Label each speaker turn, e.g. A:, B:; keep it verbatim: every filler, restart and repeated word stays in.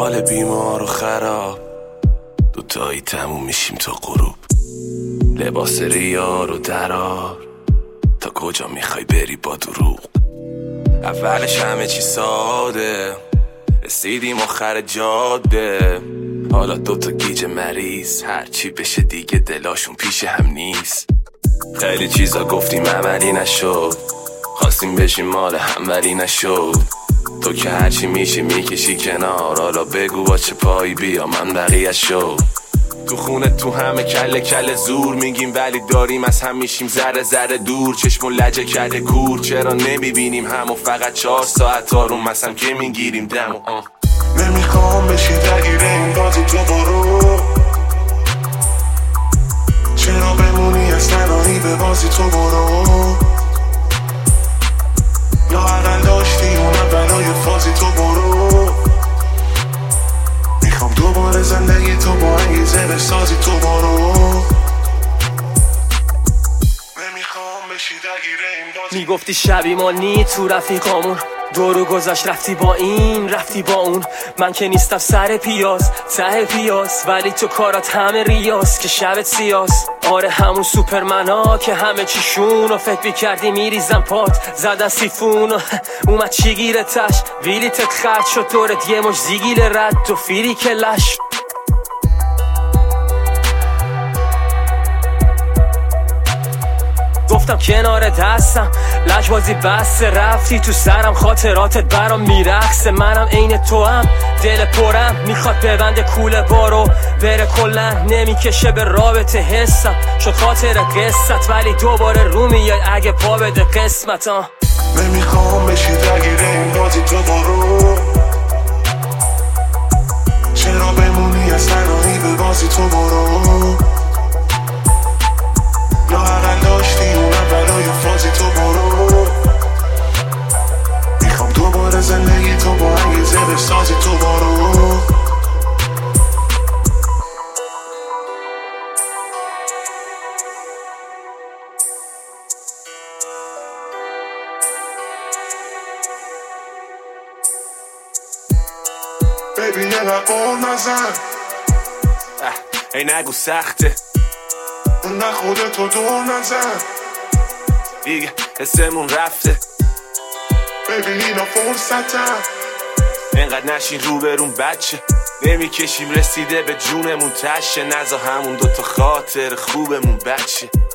A: حال بیمار و خراب، دوتایی تموم میشیم تا غروب. لباس ریار و درار، تا کجا میخوای بری با دروغ؟ اولش همه چی ساده، رسیدیم آخر جاده. حالا دوتا گیج مریض، هرچی بشه دیگه دلاشون پیش هم نیست. خیلی چیزا گفتیم عملی نشد، خواستیم بشیم مال هم ولی نشد. تو که هرچی میشه میکشی کنار، حالا بگو با چه پایی بیا من بقیه شو. تو خونه تو همه کله کله زور میگیم، ولی داریم از هم میشیم ذره ذره دور. چشم و لجه کرده کور، چرا نمیبینیم همو فقط چهار ساعت آروم مثلا که میگیریم دم و آن.
B: نمیخوام بشی درگیر این بازی تو برو، چرا بمونی از تنهایی به بازی تو برو. لااقل داشتی اونم برای فازی تو برو. میخوام دوباره زندگی تو با انگیزه بسازی تو برو. نمیخوام بشی درگیر این بازی.
C: میگفتی شبی ما نی تو رفیقامون، دورو گذاشت رفتی با این رفتی با اون. من که نیستم سر پیاز ته پیاز، ولی تو کارات همه ریاز که شبت سیاس. آره همون سوپرمنا که همه چیشون و فکر میکردی میریزم پات زدن سیفون و اومد چی گیره تش ویلیتت خرد شد دورت یه مش زیگیل رد تو فیری که لش. گفتم کنار دستم لجبازی بسته، رفتی تو سرم خاطراتت برام میرقصه. منم عین تو هم دل پرم میخواد ببنده کوله بارو بره کلا، نمیکشه به رابطه حسم شد خاطر قصت، ولی دوباره رو میای اگه پا بده قسمت. ها
B: نمیخوام بشی درگیر این بازی تو برو، چرا بمونی از تنهایی به بازی تو برو. لااقل داشتی اونم برای فازی تو برو. میخوام دوباره زندگی تو با انگیزه بسازی تو برو. بیبی یه نقل نزن،
A: ای نگو سخته
B: نه خودتو دور نزن
A: دیگه حسمون رفته.
B: بیبی اینا فرصتم،
A: اینقدر نشین روبرون بچه، نمیکشیم رسیده به جونمون تشه. نزا همون دوتا خاطر خوبمون بچه.